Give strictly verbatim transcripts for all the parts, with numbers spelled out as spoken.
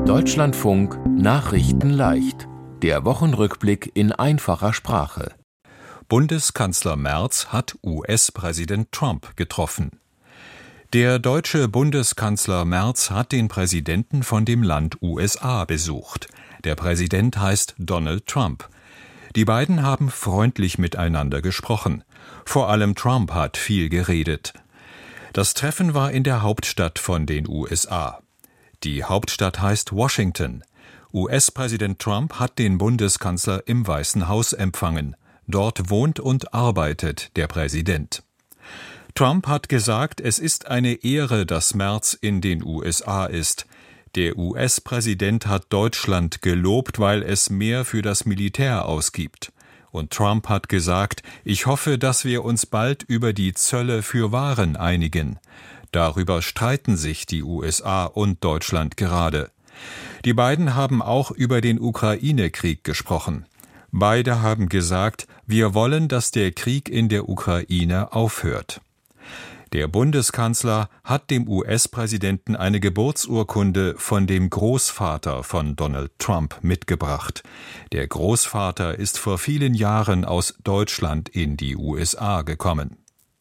Deutschlandfunk Nachrichten leicht. Der Wochenrückblick in einfacher Sprache. Bundeskanzler Merz hat U S-Präsident Trump getroffen. Der deutsche Bundeskanzler Merz hat den Präsidenten von dem Land U S A besucht. Der Präsident heißt Donald Trump. Die beiden haben freundlich miteinander gesprochen. Vor allem Trump hat viel geredet. Das Treffen war in der Hauptstadt von den U S A. Die Hauptstadt heißt Washington. U S-Präsident Trump hat den Bundeskanzler im Weißen Haus empfangen. Dort wohnt und arbeitet der Präsident. Trump hat gesagt, es ist eine Ehre, dass Merz in den U S A ist. Der U S-Präsident hat Deutschland gelobt, weil es mehr für das Militär ausgibt. Und Trump hat gesagt, ich hoffe, dass wir uns bald über die Zölle für Waren einigen. Darüber streiten sich die U S A und Deutschland gerade. Die beiden haben auch über den Ukraine-Krieg gesprochen. Beide haben gesagt, wir wollen, dass der Krieg in der Ukraine aufhört. Der Bundeskanzler hat dem U S-Präsidenten eine Geburtsurkunde von dem Großvater von Donald Trump mitgebracht. Der Großvater ist vor vielen Jahren aus Deutschland in die U S A gekommen.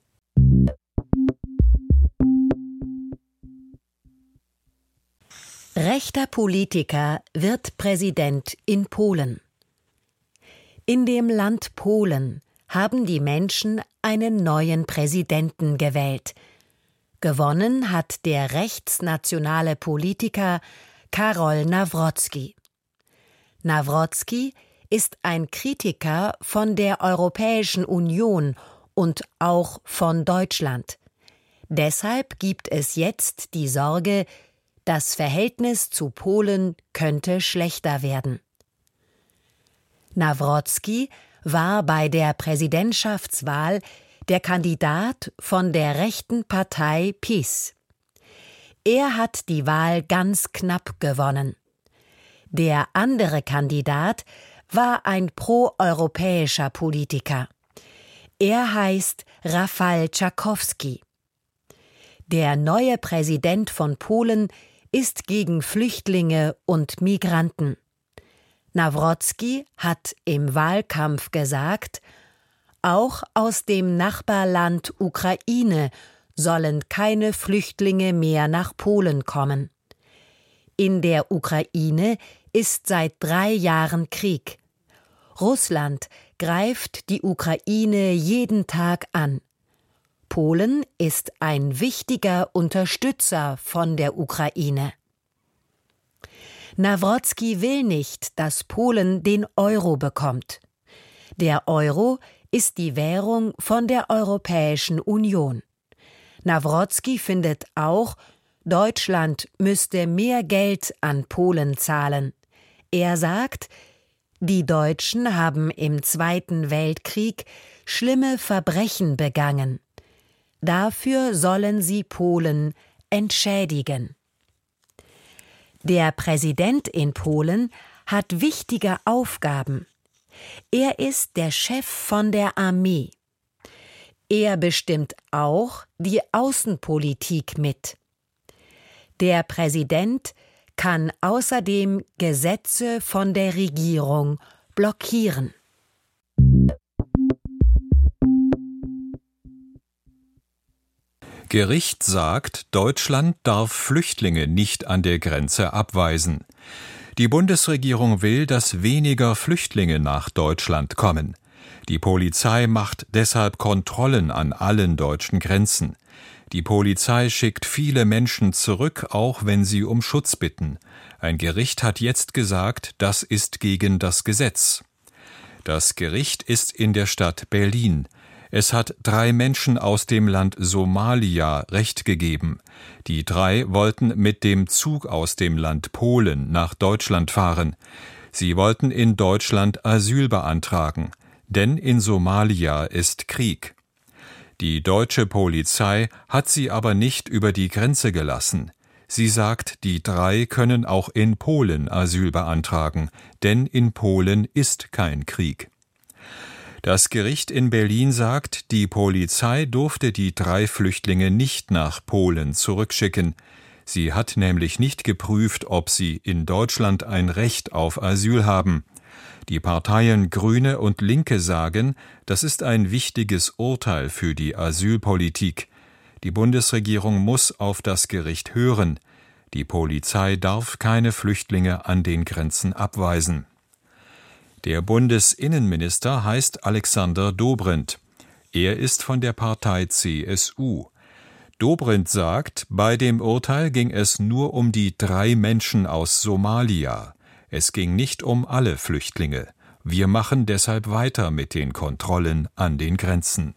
Rechter Politiker wird Präsident in Polen. In dem Land Polen haben die Menschen einen neuen Präsidenten gewählt. Gewonnen hat der rechtsnationale Politiker Karol Nawrocki. Nawrocki ist ein Kritiker von der Europäischen Union und auch von Deutschland. Deshalb gibt es jetzt die Sorge, das Verhältnis zu Polen könnte schlechter werden. Nawrocki war bei der Präsidentschaftswahl der Kandidat von der rechten Partei PiS. Er hat die Wahl ganz knapp gewonnen. Der andere Kandidat war ein proeuropäischer Politiker. Er heißt Rafał Trzaskowski. Der neue Präsident von Polen ist gegen Flüchtlinge und Migranten. Nawrocki hat im Wahlkampf gesagt, auch aus dem Nachbarland Ukraine sollen keine Flüchtlinge mehr nach Polen kommen. In der Ukraine ist seit drei Jahren Krieg. Russland greift die Ukraine jeden Tag an. Polen ist ein wichtiger Unterstützer von der Ukraine. Nawrocki will nicht, dass Polen den Euro bekommt. Der Euro ist die Währung von der Europäischen Union. Nawrocki findet auch, Deutschland müsste mehr Geld an Polen zahlen. Er sagt, die Deutschen haben im Zweiten Weltkrieg schlimme Verbrechen begangen. Dafür sollen sie Polen entschädigen. Der Präsident in Polen hat wichtige Aufgaben. Er ist der Chef von der Armee. Er bestimmt auch die Außenpolitik mit. Der Präsident kann außerdem Gesetze von der Regierung blockieren. Gericht sagt, Deutschland darf Flüchtlinge nicht an der Grenze abweisen. Die Bundesregierung will, dass weniger Flüchtlinge nach Deutschland kommen. Die Polizei macht deshalb Kontrollen an allen deutschen Grenzen. Die Polizei schickt viele Menschen zurück, auch wenn sie um Schutz bitten. Ein Gericht hat jetzt gesagt, das ist gegen das Gesetz. Das Gericht ist in der Stadt Berlin. Es hat drei Menschen aus dem Land Somalia Recht gegeben. Die drei wollten mit dem Zug aus dem Land Polen nach Deutschland fahren. Sie wollten in Deutschland Asyl beantragen, denn in Somalia ist Krieg. Die deutsche Polizei hat sie aber nicht über die Grenze gelassen. Sie sagt, die drei können auch in Polen Asyl beantragen, denn in Polen ist kein Krieg. Das Gericht in Berlin sagt, die Polizei durfte die drei Flüchtlinge nicht nach Polen zurückschicken. Sie hat nämlich nicht geprüft, ob sie in Deutschland ein Recht auf Asyl haben. Die Parteien Grüne und Linke sagen, das ist ein wichtiges Urteil für die Asylpolitik. Die Bundesregierung muss auf das Gericht hören. Die Polizei darf keine Flüchtlinge an den Grenzen abweisen. Der Bundesinnenminister heißt Alexander Dobrindt. Er ist von der Partei C S U. Dobrindt sagt, bei dem Urteil ging es nur um die drei Menschen aus Somalia. Es ging nicht um alle Flüchtlinge. Wir machen deshalb weiter mit den Kontrollen an den Grenzen.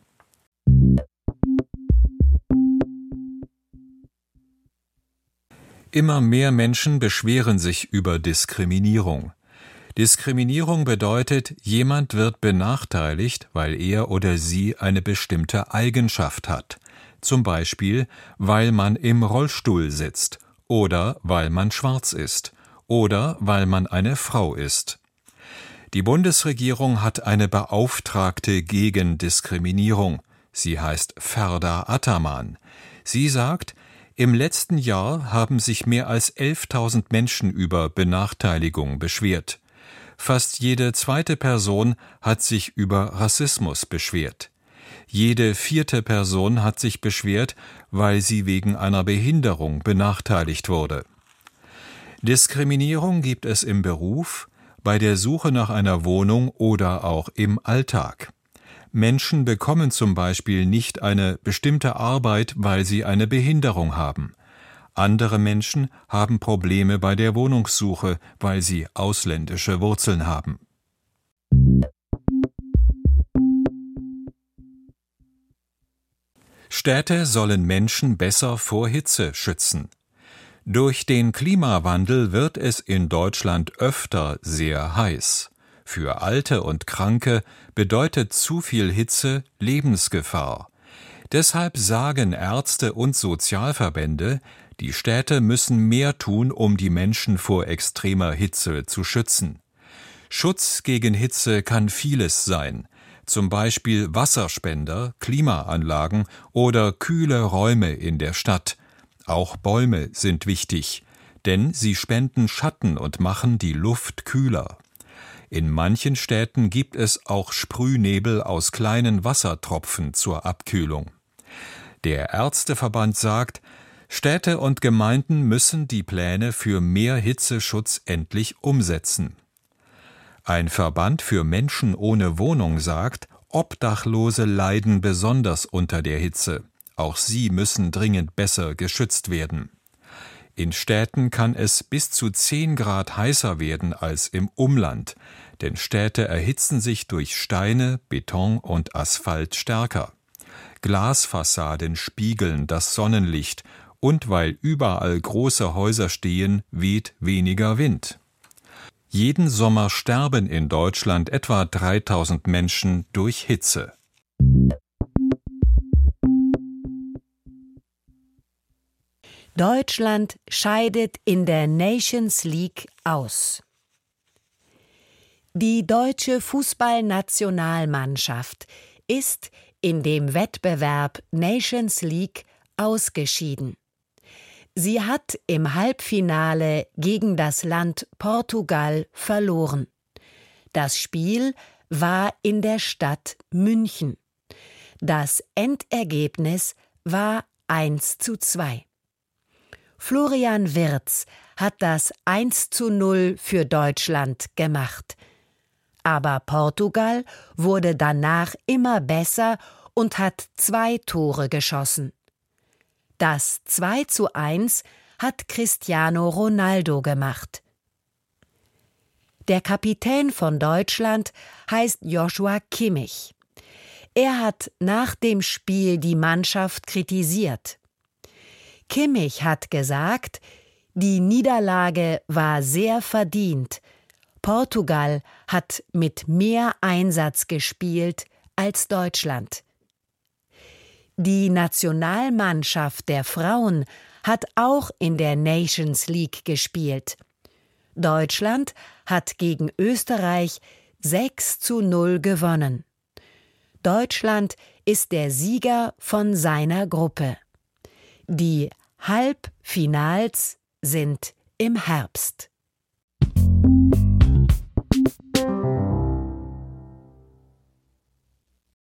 Immer mehr Menschen beschweren sich über Diskriminierung. Diskriminierung bedeutet, jemand wird benachteiligt, weil er oder sie eine bestimmte Eigenschaft hat. Zum Beispiel, weil man im Rollstuhl sitzt oder weil man schwarz ist oder weil man eine Frau ist. Die Bundesregierung hat eine Beauftragte gegen Diskriminierung. Sie heißt Ferda Ataman. Sie sagt, im letzten Jahr haben sich mehr als elftausend Menschen über Benachteiligung beschwert. Fast jede zweite Person hat sich über Rassismus beschwert. Jede vierte Person hat sich beschwert, weil sie wegen einer Behinderung benachteiligt wurde. Diskriminierung gibt es im Beruf, bei der Suche nach einer Wohnung oder auch im Alltag. Menschen bekommen zum Beispiel nicht eine bestimmte Arbeit, weil sie eine Behinderung haben. Andere Menschen haben Probleme bei der Wohnungssuche, weil sie ausländische Wurzeln haben. Städte sollen Menschen besser vor Hitze schützen. Durch den Klimawandel wird es in Deutschland öfter sehr heiß. Für Alte und Kranke bedeutet zu viel Hitze Lebensgefahr. Deshalb sagen Ärzte und Sozialverbände, die Städte müssen mehr tun, um die Menschen vor extremer Hitze zu schützen. Schutz gegen Hitze kann vieles sein, zum Beispiel Wasserspender, Klimaanlagen oder kühle Räume in der Stadt. Auch Bäume sind wichtig, denn sie spenden Schatten und machen die Luft kühler. In manchen Städten gibt es auch Sprühnebel aus kleinen Wassertropfen zur Abkühlung. Der Ärzteverband sagt, Städte und Gemeinden müssen die Pläne für mehr Hitzeschutz endlich umsetzen. Ein Verband für Menschen ohne Wohnung sagt, Obdachlose leiden besonders unter der Hitze. Auch sie müssen dringend besser geschützt werden. In Städten kann es bis zu zehn Grad heißer werden als im Umland, denn Städte erhitzen sich durch Steine, Beton und Asphalt stärker. Glasfassaden spiegeln das Sonnenlicht und weil überall große Häuser stehen, weht weniger Wind. Jeden Sommer sterben in Deutschland etwa dreitausend Menschen durch Hitze. Deutschland scheidet in der Nations League aus. Die deutsche Fußballnationalmannschaft ist in dem Wettbewerb Nations League ausgeschieden. Sie hat im Halbfinale gegen das Land Portugal verloren. Das Spiel war in der Stadt München. Das Endergebnis war eins zu zwei. Florian Wirtz hat das eins zu null für Deutschland gemacht. Aber Portugal wurde danach immer besser und hat zwei Tore geschossen. Das zwei zu eins hat Cristiano Ronaldo gemacht. Der Kapitän von Deutschland heißt Joshua Kimmich. Er hat nach dem Spiel die Mannschaft kritisiert. Kimmich hat gesagt, die Niederlage war sehr verdient. Portugal hat mit mehr Einsatz gespielt als Deutschland. Die Nationalmannschaft der Frauen hat auch in der Nations League gespielt. Deutschland hat gegen Österreich sechs zu null gewonnen. Deutschland ist der Sieger von seiner Gruppe. Die Halbfinals sind im Herbst.